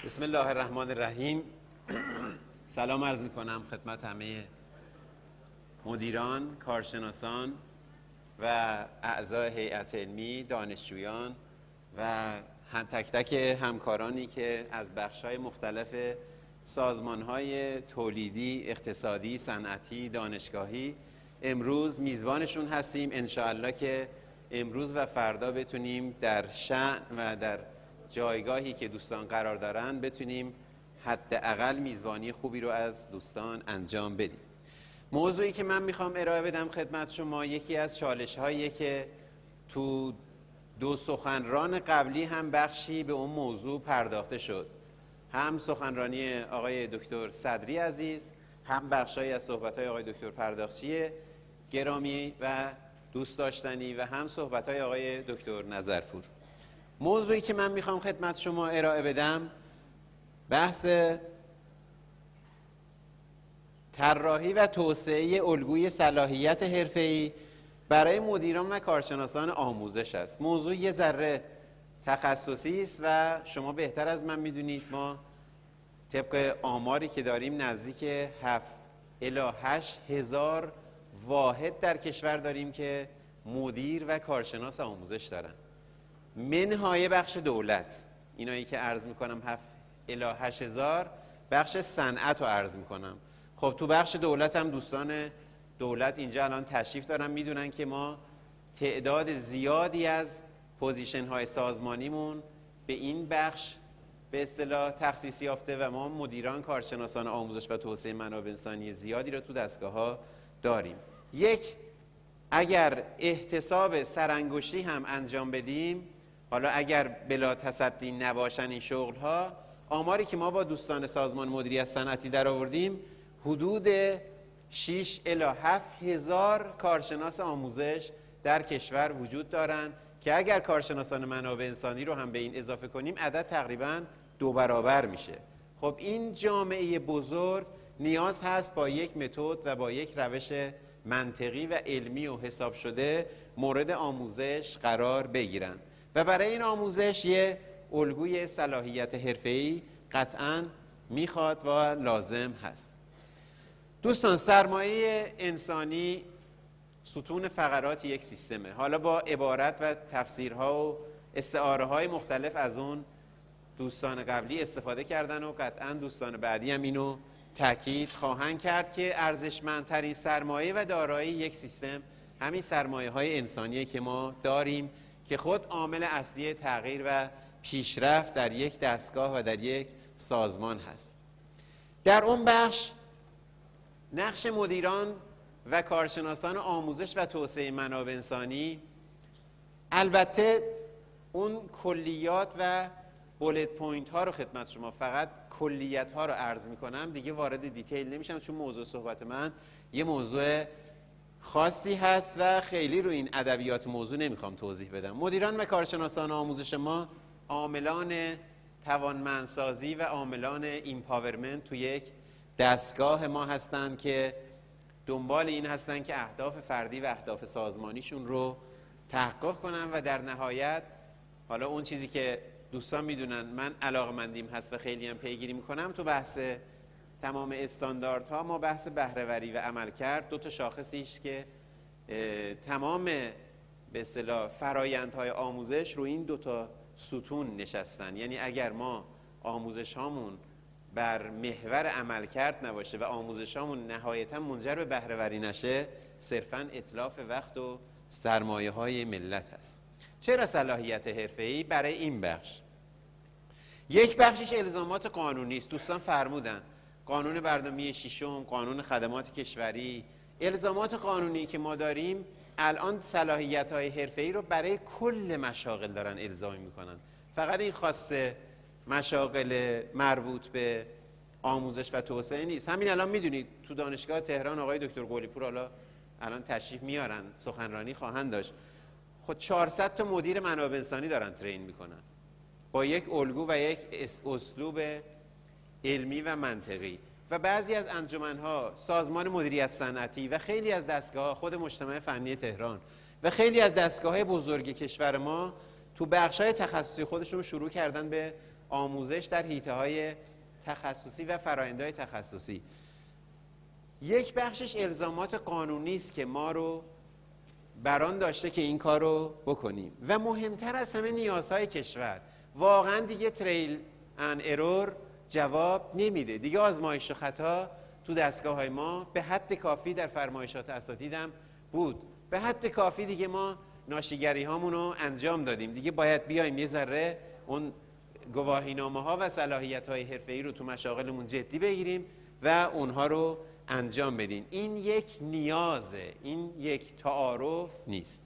بسم الله الرحمن الرحیم. سلام عرض میکنم خدمت همه مدیران، کارشناسان و اعضای هیئت علمی، دانشجویان و تک تک همکارانی که از بخش‌های مختلف سازمان‌های تولیدی، اقتصادی، صنعتی، دانشگاهی امروز میزبانشون هستیم. انشاءالله که امروز و فردا بتونیم در شأن و در جایگاهی که دوستان قرار دارن بتونیم حداقل میزبانی خوبی رو از دوستان انجام بدیم. موضوعی که من میخوام ارائه بدم خدمت شما یکی از چالش‌هایی که تو دو سخنران قبلی هم بخشی به اون موضوع پرداخته شد، هم سخنرانی آقای دکتر صدری عزیز، هم بخشایی از صحبت‌های آقای دکتر پرداخچی گرامی و دوست داشتنی و هم صحبت‌های آقای دکتر نظرپور. موضوعی که من میخوام خدمت شما ارائه بدم بحث طراحی و توسعه الگوی صلاحیت حرفه‌ای برای مدیران و کارشناسان آموزش است. موضوع یه ذره تخصصی است و شما بهتر از من میدونید ما طبق آماری که داریم نزدیک 7 الی 8 هزار واحد در کشور داریم که مدیر و کارشناس آموزش دارن. منهای بخش دولت، اینایی که عرض میکنم 7 الی 8 هزار، بخش صنعت رو عرض میکنم. خب تو بخش دولت هم دوستان دولت اینجا الان تشریف دارن، میدونن که ما تعداد زیادی از پوزیشن های سازمانیمون به این بخش به اصطلاح تخصیص یافته و ما مدیران کارشناسان آموزش و توسعه منابع انسانی زیادی رو تو دستگاه ها داریم. اگر احتساب سرانگشتی هم انجام بدیم، حالا اگر بلا تصدی نباشن این شغل ها، آماری که ما با دوستان سازمان مدیریت صنعتی در آوردیم حدود 6 الی 7 هزار کارشناس آموزش در کشور وجود دارن که اگر کارشناسان منابع انسانی رو هم به این اضافه کنیم عدد تقریباً 2 برابر میشه. خب این جامعه بزرگ نیاز هست با یک متد و با یک روش منطقی و علمی و حساب شده مورد آموزش قرار بگیرن و برای این آموزش یه الگوی صلاحیت حرفه‌ای قطعاً میخواد و لازم هست. دوستان، سرمایه انسانی ستون فقرات یک سیستمه. حالا با عبارت و تفسیرها و استعاره های مختلف از اون دوستان قبلی استفاده کردن و قطعاً دوستان بعدی هم اینو تأکید خواهند کرد که ارزشمندترین سرمایه و دارایی یک سیستم همین سرمایه های انسانیه که ما داریم که خود عامل اصلی تغییر و پیشرفت در یک دستگاه و در یک سازمان هست. در اون بخش نقش مدیران و کارشناسان آموزش و توسعه منابع انسانی، البته اون کلیات و بولت پوینت ها رو خدمت شما فقط کلیت ها رو عرض می کنم، دیگه وارد دیتیل نمیشم چون موضوع صحبت من یه موضوع خاصی هست و خیلی رو این ادبیات موضوع نمیخوام توضیح بدم. مدیران و کارشناسان آموزش ما عاملان توانمندسازی و عاملان ایمپاورمنت تو یک دستگاه ما هستند که دنبال این هستند که اهداف فردی و اهداف سازمانیشون رو تحقق کنن و در نهایت حالا اون چیزی که دوستان میدونن من علاقمندیم هست و خیلی هم پیگیری میکنم، تو بحث تمام استانداردها ما بحث بهره‌وری و عملکرد دو تا شاخصیش که تمام به اصطلاح فرایندهای آموزش رو این دو تا ستون نشستن. یعنی اگر ما آموزش هامون بر محور عملکرد نباشه و آموزش هامون نهایتا منجر به بهره‌وری نشه، صرفاً اتلاف وقت و سرمایه های ملت هست. چرا صلاحیت حرفه‌ای؟ برای این بخش یک بخشش الزامات قانونی است. دوستان فرمودن قانون برنامه ششم، قانون خدمات کشوری، الزامات قانونی که ما داریم الان صلاحیت‌های حرفه‌ای رو برای کل مشاغل دارن الزامی میکنن. فقط این خواسته مشاغل مربوط به آموزش و توسعه نیست. همین الان میدونید تو دانشگاه تهران آقای دکتر قلی‌پور حالا الان تشریف میارن، سخنرانی خواهند داشت، خود 400 تا مدیر منابع انسانی دارن ترین میکنن با یک الگو و یک اسلوب علمی و منطقی. و بعضی از انجمنها، سازمان مدیریت صنعتی و خیلی از دستگاه خود مجتمع فنی تهران و خیلی از دستگاه بزرگ کشور ما تو بخشای تخصصی خودشون شروع کردن به آموزش در حیطه‌های تخصصی و فرآیندهای تخصصی. یک بخشش الزامات قانونی است که ما رو بران داشته که این کار رو بکنیم و مهمتر از همه نیازهای کشور. واقعا دیگه تریل ان ارور جواب نمیده دیگه. آزمایش و خطا تو دستگاه‌های ما به حد کافی در فرمایشات اساتیدم بود، به حد کافی دیگه ما ناشیگری هامون رو انجام دادیم. دیگه باید بیایم یه ذره اون گواهینامه ها و صلاحیت های حرفه‌ای رو تو مشاغلمون جدی بگیریم و اونها رو انجام بدین. این یک نیازه، این یک تعارف نیست.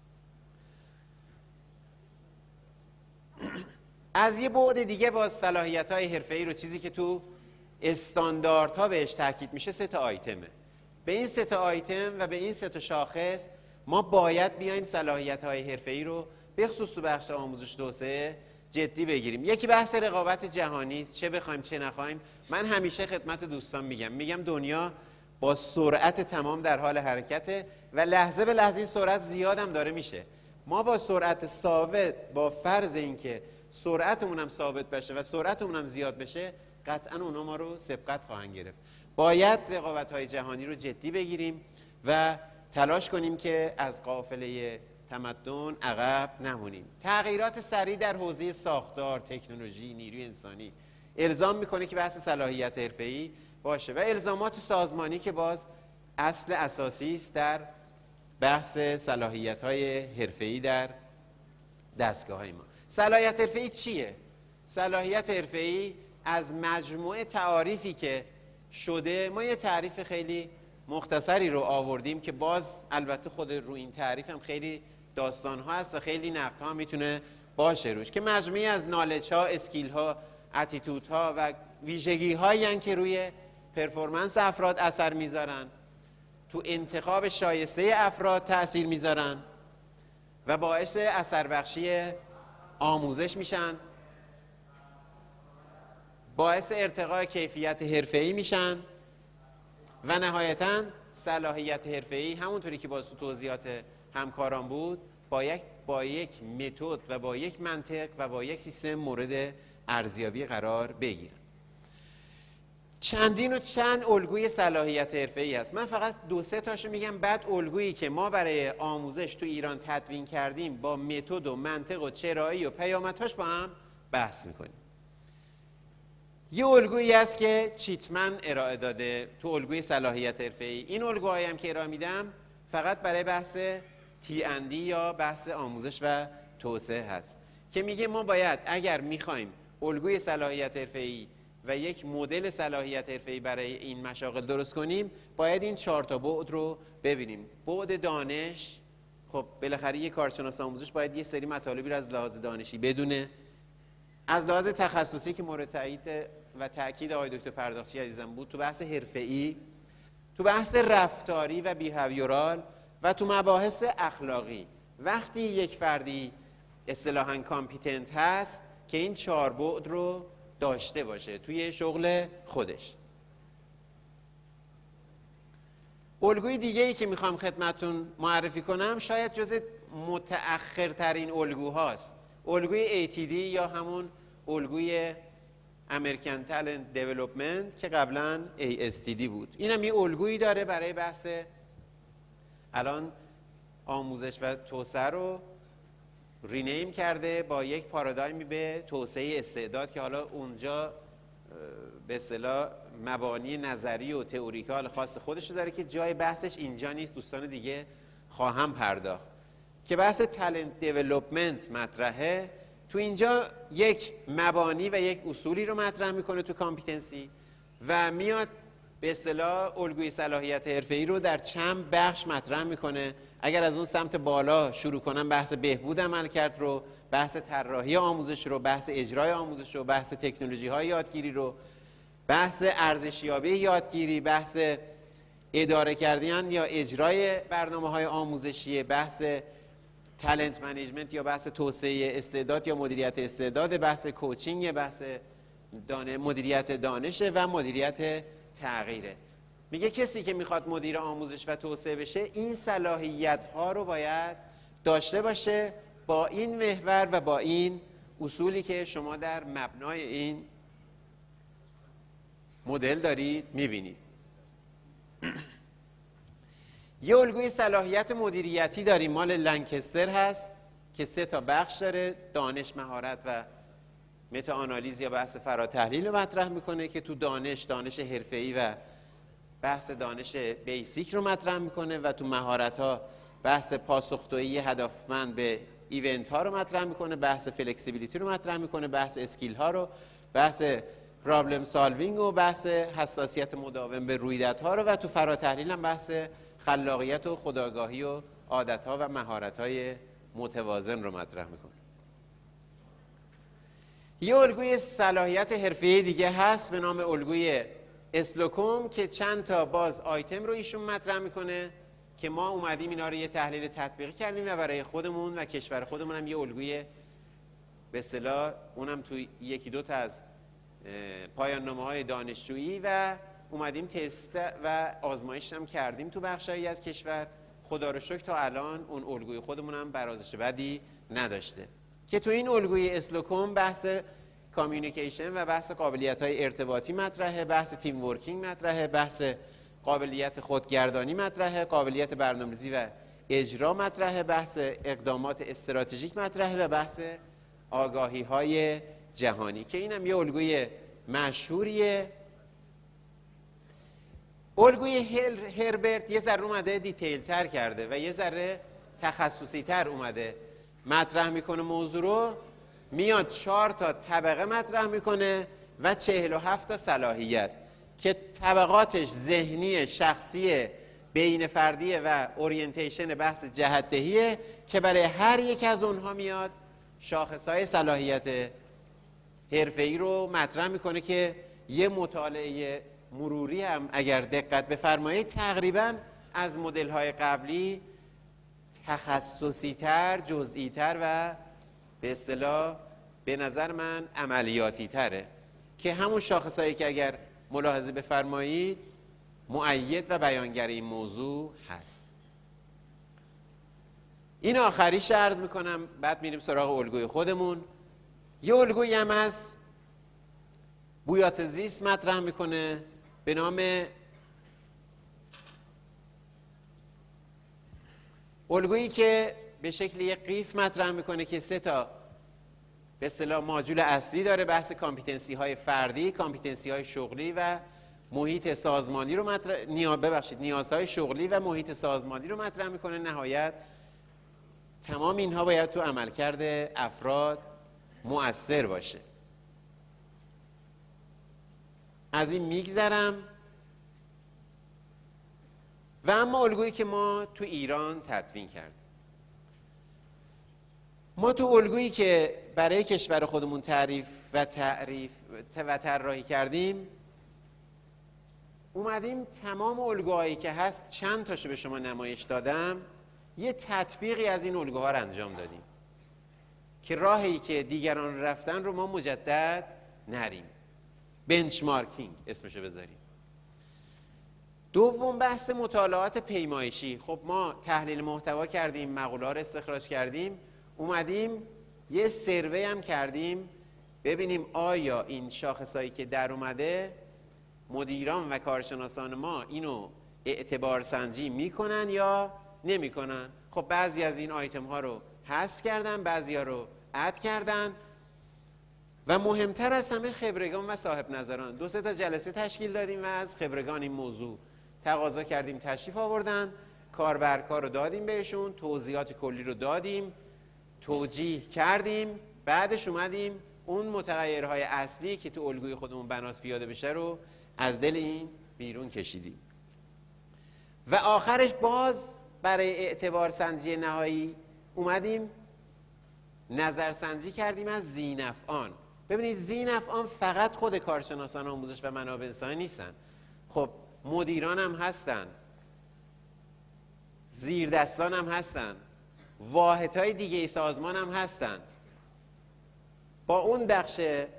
از یه بعد دیگه با صلاحیت‌های حرفه‌ای رو، چیزی که تو استانداردها بهش تاکید میشه، 3 آیتمه. به این 3 آیتم و به این 3 شاخص ما باید بیایم صلاحیت‌های حرفه‌ای رو به خصوص تو بخش آموزش توسعه جدی بگیریم. یکی بحث رقابت جهانی است، چه بخوایم چه نخوایم. من همیشه خدمت دوستان میگم دنیا با سرعت تمام در حال حرکته و لحظه به لحظه این سرعت زیادم داره میشه. ما با سرعت ثابت، با فرض اینکه سرعتمون هم ثابت بشه و سرعتمون هم زیاد بشه، قطعا اونا ما رو سبقت خواهند گرفت. باید رقابت‌های جهانی رو جدی بگیریم و تلاش کنیم که از قافله تمدن عقب نمونیم. تغییرات سریع در حوزه ساختار، تکنولوژی، نیروی انسانی الزام میکنه که بحث صلاحیت حرفه‌ای باشه و الزامات سازمانی که باز اصل اساسی است در بحث صلاحیت‌های حرفه‌ای در دستگاه‌های ما. صلاحیت حرفه‌ای چیه؟ صلاحیت حرفه‌ای از مجموعه تعاریفی که شده، ما یه تعریف خیلی مختصری رو آوردیم که باز البته خود رو این تعریف هم خیلی داستان‌ها هست و خیلی نقدها هم میتونه باشه روش، که مجموعی از نالج‌ها، اسکیل‌ها، اتیتودها و ویژگی‌هایی هستند که روی پرفورمنس افراد اثر میذارن، تو انتخاب شایسته افراد تأثیر میذارن و باعث اثر بخشی آموزش میشن، باعث ارتقای کیفیت حرفه‌ای میشن و نهایتاً صلاحیت حرفه‌ای همونطوری که باز تو توضیحات همکاران بود با یک متد و با یک منطق و با یک سیستم مورد ارزیابی قرار بگیرن. چند الگوی صلاحیت حرفه‌ای هست. من فقط 2-3 تاشو میگم، بعد الگویی که ما برای آموزش تو ایران تدوین کردیم با متد و منطق و چرایی و پیامدهاش با هم بحث میکنیم. یه الگویی هست که چیتمن ارائه داده تو الگوی صلاحیت حرفه‌ای. این الگوهایی هم که ارائه میدم فقط برای بحث T&D یا بحث آموزش و توسعه هست که میگه ما باید اگر میخوایم الگوی صلاحیت حرفه‌ای و یک مدل صلاحیت حرفه‌ای برای این مشاغل درست کنیم، باید این 4 بعد رو ببینیم. بعد دانش، خب بالاخره یک کارشناس آموزش باید یه سری مطالبی رو از لحاظ دانشی بدونه. از لحاظ تخصصی که مورد تایید و تاکید آقای دکتر پرداختی عزیزم بود، تو بحث حرفه‌ای، تو بحث رفتاری و بیهیویورال و تو مباحث اخلاقی، وقتی یک فردی اصطلاحاً کامپیتنت هست که این 4 بعد رو داشته باشه توی شغل خودش. الگوی دیگه‌ای که میخوام خدمتتون معرفی کنم شاید جز متأخرترین الگوهاست. الگوی ATD یا همون الگوی American Talent Development که قبلا ASTD بود. اینم یه الگویی داره برای بحث الان آموزش و توسعه رو رینیم کرده با یک پارادایمی به توسعه استعداد که حالا اونجا به اصطلاح مبانی نظری و تئوریکال خاص خودش رو داره که جای بحثش اینجا نیست، دوستان دیگه خواهم پرداخت. که بحث تالنت دیولپمنت مطرحه، تو اینجا یک مبانی و یک اصولی رو مطرح میکنه تو کامپیتنسی و میاد به اصطلاح الگوی صلاحیت حرفه‌ای رو در چند بخش مطرح میکنه. اگر از اون سمت بالا شروع کنم، بحث بهبود عملکرد رو، بحث طراحی آموزش رو، بحث اجرای آموزش رو، بحث تکنولوژی های یادگیری رو، بحث ارزشیابی یادگیری، بحث اداره کردن یا اجرای برنامه‌های آموزشی، بحث تالنت منیجمنت یا بحث توسعه استعداد یا مدیریت استعداد، بحث کوچینگ، بحث مدیریت دانش و مدیریت تغییره. میگه کسی که میخواد مدیر آموزش و توسعه بشه این صلاحیت ها رو باید داشته باشه با این محور و با این اصولی که شما در مبنای این مدل دارید میبینید. یه الگوی صلاحیت مدیریتی داریم، مال لنکستر هست که 3 تا بخش داره: دانش، مهارت و متاآنالیز یا بحث فراتحلیل رو مطرح میکنه که تو دانش حرفه‌ای و بحث دانش بیسیک رو مطرح میکنه و تو مهارت ها بحث پاسخگویی هدفمند به ایونت ها رو مطرح میکنه، بحث فلکسیبیلیتی رو مطرح میکنه، بحث اسکیل ها رو، بحث پرابلم سالوینگ و بحث حساسیت مداوم به رویدادها رو، و تو فراتحلیل هم بحث خلاقیت و خودآگاهی و عادت ها و مهارت های متوازن رو مطرح میکنه. یه الگوی صلاحیت حرفه‌ای دیگه هست به نام الگوی اسلوکوم که چند تا باز آیتم رو ایشون مطرح میکنه که ما اومدیم اینا رو یه تحلیل تطبیقی کردیم و برای خودمون و کشور خودمون هم یه الگوی به اصطلاح اونم توی 1-2 تا از پایان نامه‌های دانشجویی و اومدیم تست و آزمایش هم کردیم تو بخشایی از کشور. خدا رو شکر تا الان اون الگوی خودمون هم برازش بدی نداشته که تو این الگوی اسلوکوم بحث کامیونیکیشن و بحث قابلیت‌های ارتباطی مطرحه، بحث تیم ورکینگ مطرحه، بحث قابلیت خودگردانی مطرحه، قابلیت برنامه‌ریزی و اجرا مطرحه، بحث اقدامات استراتژیک مطرحه و بحث آگاهی‌های جهانی که اینم یه الگوی مشهوریه. الگوی هربرت یه ذره اومده دیتیل تر کرده و یه ذره تخصصی تر اومده مطرح میکنه موضوع رو، میاد 4 تا طبقه مطرح میکنه و 47 تا صلاحیت که طبقاتش ذهنی، شخصی، بین فردیه و اورینتیشن بحث جهت‌دهیه که برای هر یک از اونها میاد شاخصهای صلاحیت حرفه‌ای رو مطرح میکنه که یه مطالعه مروری هم اگر دقت بفرمایید تقریباً از مدل‌های قبلی تخصصی‌تر، جزئی‌تر و به اصطلاح به نظر من عملیاتی تره که همون شاخصایی که اگر ملاحظه بفرمایید مؤید و بیانگر این موضوع هست. این آخریش عرض میکنم، بعد میریم سراغ الگوی خودمون. یه الگویی هم از بویات زیست مطرح میکنه به نام الگویی که به شکل یک قیف مطرح میکنه که 3 تا به اصطلاح ماژول اصلی داره: بحث کامپیتنسی های فردی، کامپیتنسی های شغلی و محیط سازمانی رو نیازهای شغلی و محیط سازمانی رو مطرح میکنه. نهایت تمام اینها باید تو عملکرد افراد مؤثر باشه. از این میگذرم و اما الگویی که ما تو ایران تدوین کردیم، ما تو الگویی که برای کشور خودمون تعریف و طراحی کردیم اومدیم تمام الگوهایی که هست، چند تاشو به شما نمایش دادم، یه تطبیقی از این الگوها رو انجام دادیم که راهی که دیگران رفتن رو ما مجدد نریم. بنچمارکینگ اسمشو بذاریم. دوم بحث مطالعات پیمایشی. خب ما تحلیل محتوا کردیم، مقاله رو استخراج کردیم، اومدیم یه سروی هم کردیم ببینیم آیا این شاخصایی که در اومده مدیران و کارشناسان ما اینو اعتبار سنجی میکنن یا نمیکنن. خب بعضی از این آیتم ها رو حذف کردن، بعضی ها رو اد کردن و مهمتر از همه خبرگان و صاحب نظران. 2-3 تا جلسه تشکیل دادیم و از خبرگان این موضوع تقاضا کردیم تشریف آوردن، کاربرکار رو دادیم بهشون، توضیحات کلی رو دادیم، توجیه کردیم، بعدش اومدیم اون متغیرهای اصلی که تو الگوی خودمون بناس پیاده بشه رو از دل این بیرون کشیدیم و آخرش باز برای اعتبار سنجی نهایی اومدیم نظرسنجی کردیم از ذینفعان. ببینید ذینفعان فقط خود کارشناسان آموزش و منابع انسانی نیستن، خب مدیران هم هستن، زیردستان هم هستن، واحدهای دیگه سازمان هم هستن. با اون بخش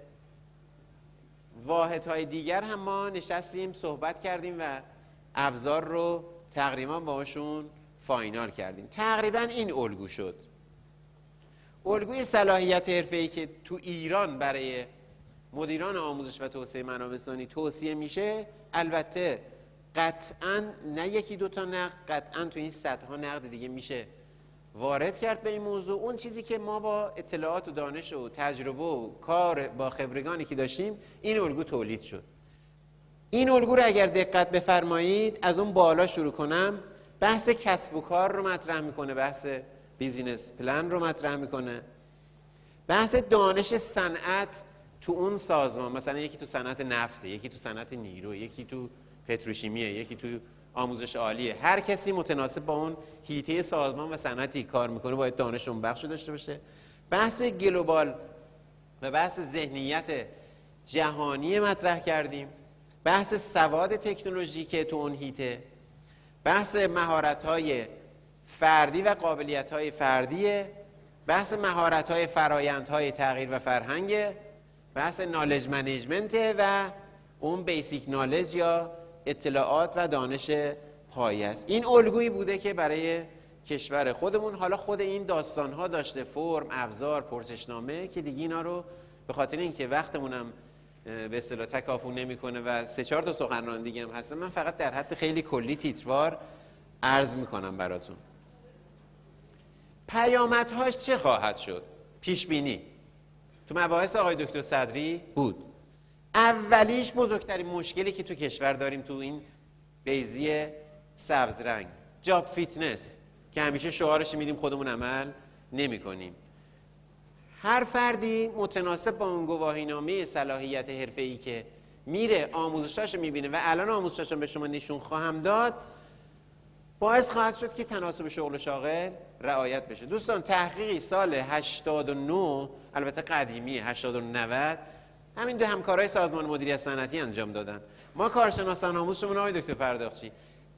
واحدهای دیگر هم ما نشستیم صحبت کردیم و ابزار رو تقریبا باشون فاینال کردیم. تقریبا این الگو شد. الگوی صلاحیت حرفه‌ای که تو ایران برای مدیران آموزش و توسعه منابع انسانی توصیه میشه، البته قطعاً نه یکی دو تا نقد، قطعاً تو این صدها نقد دیگه میشه وارد کرد به این موضوع. اون چیزی که ما با اطلاعات و دانش و تجربه و کار با خبرگانی که داشتیم، این الگو تولید شد. این الگو رو اگر دقت بفرمایید، از اون بالا شروع کنم، بحث کسب و کار رو مطرح میکنه، بحث بیزینس پلن رو مطرح میکنه، بحث دانش صنعت تو اون سازمان، مثلا یکی تو صنعت نفته، یکی تو صنعت نیرو، یکی تو پتروشیمیه، یکی تو آموزش عالیه. هر کسی متناسب با اون حیطه سازمان و صنعتی کار میکنه باید دانش اون بخش داشته باشه. بحث گلوبال و بحث ذهنیت جهانی مطرح کردیم، بحث سواد تکنولوژیکی تو اون حیطه، بحث مهارت‌های فردی و قابلیت‌های فردیه، بحث مهارت‌های فرآیندهای تغییر و فرهنگ، بحث نالج منیجمنت و اون بیسیک نالج یا اطلاعات و دانش پایه است. این الگویی بوده که برای کشور خودمون، حالا خود این داستان‌ها داشته فرم، ابزار، پرسشنامه، که دیگه اینا رو به خاطر اینکه وقتمونم به اصطلاح تکافو نمی‌کنه و 3-4 تا سخنران دیگه هم هستن، من فقط در حد خیلی کلی تیتروار عرض می‌کنم براتون. پیامدهاش چه خواهد شد؟ پیش بینی تو مباحث آقای دکتر صدری بود. اولیش بزرگترین مشکلی که تو کشور داریم تو این بیضی سبز رنگ، جاب فیتنس، که همیشه شعارش میدیم خودمون عمل نمی کنیم. هر فردی متناسب با اون گواهینامه صلاحیت حرفه‌ای که میره آموزشاشو میبینه و الان آموزشاشو به شما نشون خواهم داد، باعث خواهد شد که تناسب شغل و شاغل رعایت بشه. دوستان تحقیقی سال 89، البته قدیمیه، 89-90، همین دو همکارای سازمان مدیریت صنعتی انجام دادن. ما کارشناسان آموزشمون آقای دکتر پرداخچی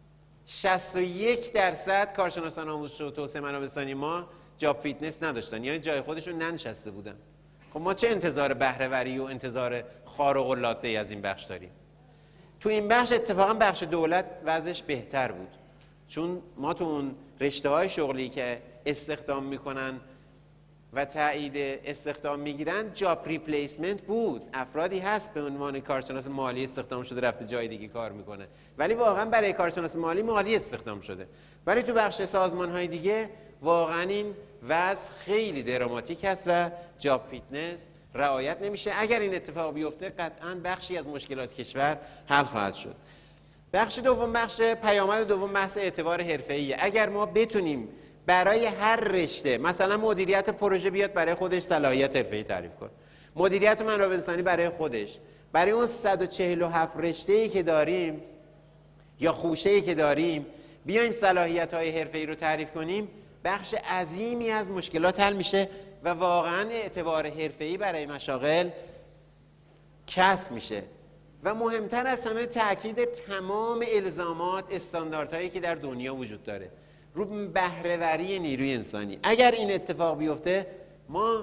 61% کارشناسان آموزش و توسعه منابع انسانی ما جاب فیتنس نداشتن، یعنی جای خودشون ننشسته بودن. خب ما چه انتظار بهره‌وری و انتظار خارق العاده ای از این بخش داریم؟ تو این بخش اتفاقا بخش دولت وضعش بهتر بود، چون ما تو اون رشته‌های شغلی که استخدام میکنن و تایید استخدام میگیرن جاب ریپلیسمنت بود. افرادی هست به عنوان کارشناس مالی استخدام شده رفته جای دیگه کار میکنه، ولی واقعا برای کارشناس مالی استخدام شده. ولی تو بخش سازمان‌های دیگه واقعا این وضع خیلی دراماتیک است و جاب فیتنس رعایت نمیشه. اگر این اتفاق بیفته قطعاً بخشی از مشکلات کشور حل خواهد شد. بخش دوم، بخش پیامد دوم، بحث اعتبار حرفه‌ایه. اگر ما بتونیم برای هر رشته، مثلا مدیریت پروژه بیاد برای خودش صلاحیت حرفه‌ای تعریف کنه، مدیریت منابع انسانی برای خودش، برای اون 147 رشته‌ای که داریم یا خوشه‌ای که داریم بیایم صلاحیت‌های حرفه‌ای رو تعریف کنیم، بخش عظیمی از مشکلات حل میشه و واقعا اعتبار حرفه‌ای برای مشاغل کسب میشه. و مهمتر از همه تأکید تمام الزامات، استانداردهایی که در دنیا وجود داره رو بهره‌وری نیروی انسانی. اگر این اتفاق بیفته ما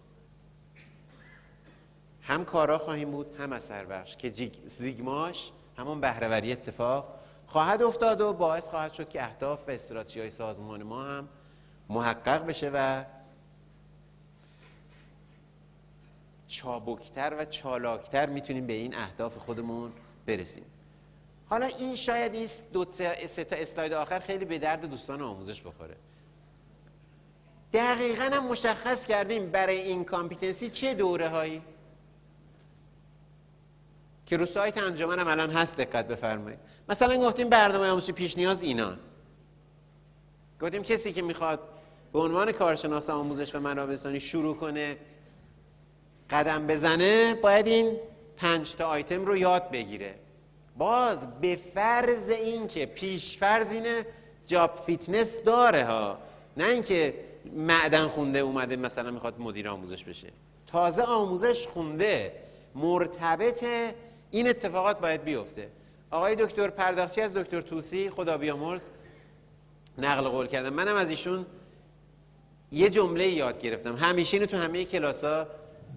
هم کارا خواهیم بود هم اثر بخش، که زیگماش همون بهره‌وری اتفاق خواهد افتاد و باعث خواهد شد که اهداف و استراتژی‌های سازمان ما هم محقق بشه و چابکتر و چالاکتر میتونیم به این اهداف خودمون برسیم. حالا این شاید این 2-3 تا اسلاید آخر خیلی به درد دوستان آموزش بخوره. دقیقاً هم مشخص کردیم برای این کامپیتنسی چه دوره هایی که رو سایت انجمن هم الان هست، دقت بفرمایید. مثلا گفتیم برنامه آموزشی پیش نیاز اینان، گفتیم کسی که میخواد به عنوان کارشناس آموزش و منابع انسانی شروع کنه قدم بزنه باید این 5 تا آیتم رو یاد بگیره. باز به فرض این که پیش فرض اینه جاب فیتنس داره ها، نه اینکه معدن خونده اومده مثلا میخواد مدیر آموزش بشه، تازه آموزش خونده، مرتبط این اتفاقات باید بیفته. آقای دکتر پرداخچی از دکتر طوسی خدا بیامرز نقل قول کردم، منم از ایشون یه جمله یاد گرفتم، همیشه اینو تو همه کلاس‌ها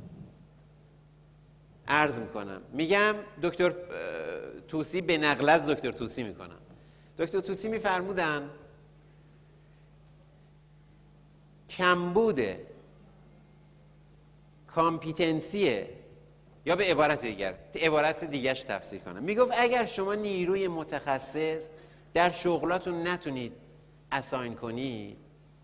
عرض میکنم. میگم دکتر طوسی به نقل از دکتر طوسی میکنم. دکتر طوسی میفرمودن کمبود کامپیتنسیه، یا به عبارت دیگرش تفسیر کنم، میگفت اگر شما نیروی متخصص در شغلاتون نتونید اساین کنید،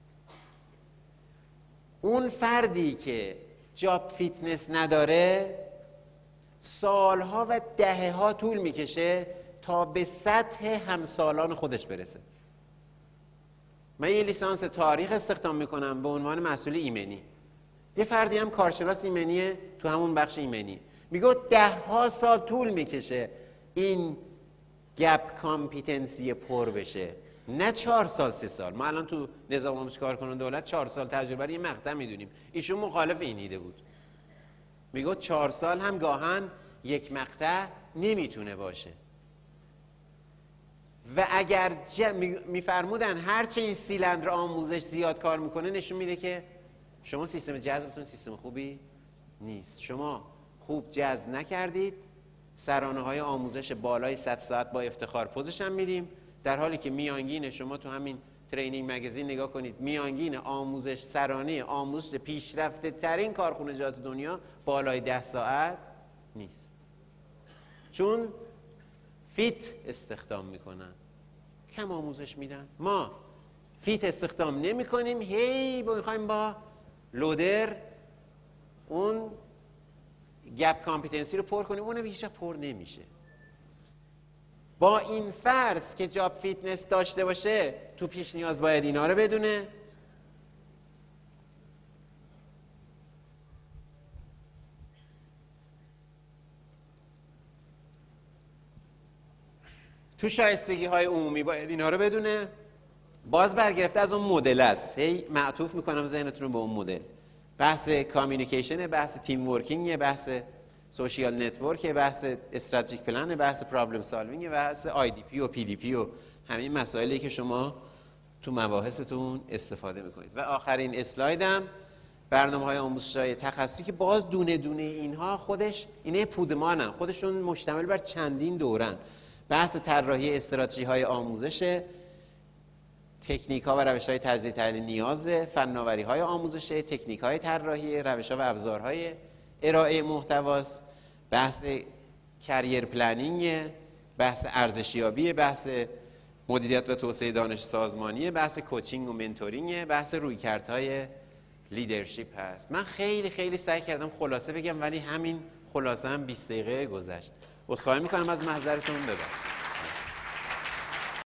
اون فردی که جاب فیتنس نداره سالها و دهه‌ها طول میکشه تا به سطح همسالان خودش برسه. من یه لیسانس تاریخ استخدام میکنم به عنوان مسئول ایمنی، یه فردی هم کارشناس ایمنیه تو همون بخش ایمنی، میگه 10 سال طول میکشه این گپ کامپیتنسی پر بشه، نه 4 سال 3 سال. ما الان تو نظام آموزش کارکنان دولت 4 سال تجربه رو یه مقطع میدونیم، ایشون مخالف این ایده بود، میگه 4 سال هم گاهن یک مقطع نمیتونه باشه. و اگر میفرمودن هرچه این سیلندر آموزش زیاد کار میکنه نشون میده که شما سیستم جذبتون سیستم خوبی نیست، شما خوب جذب نکردید، سرانه های آموزش بالای 100 ساعت با افتخار پوزش هم میدیم، در حالی که میانگین شما تو همین ترینینگ مگزین نگاه کنید، میانگین آموزش سرانه آموزش پیشرفته ترین کارخانجات دنیا بالای 10 ساعت نیست، چون فیت استخدام میکنن، کم آموزش میدن. ما فیت استخدام نمی کنیم، هی میخوایم با لودر اون گپ کامپیتنسی رو پر کنیم، اونم هیچ پر نمیشه. با این فرض که جاب فیتنس داشته باشه تو پیش نیاز باید اینا رو بدونه، تو شایستگی های عمومی باید اینا رو بدونه. باز برگرفته از اون مدل است، هی معطوف میکنم ذهنتون رو به اون مدل. بحث کامیونیکیشن، بحث تیم ورکینگ، بحث سوشیال نتورک، بحث استراتژیک پلن، بحث پرابلم سالوینگ، بحث آی دی پی و پی دی پی و همین مسائلی که شما تو مباحثتون استفاده میکنید. و آخرین اسلایدم برنامه‌های آموزشی تخصصی که باز دونه دونه اینها خودش اینه پودمانن، خودشون مشتمل بر چندین دورن. بحث طراحی استراتژی‌های آموزش، تکنیک‌ها و روش‌های تجزیه تحلیل نیاز، فناوری‌های آموزش، تکنیک‌های طراحی، روش‌ها و ابزارهای ارائه محتواست، بحث کریر پلنینگ، بحث ارزشیابی، بحث مدیریت و توسعه دانش سازمانی، بحث کوچینگ و منتورینگ، بحث رویکردهای لیدرشپ هست. من خیلی سعی کردم خلاصه بگم، ولی همین خلاصه هم 20 دقیقه گذشت. عذرخواهی می‌کنم از محضرتون، ببخشید.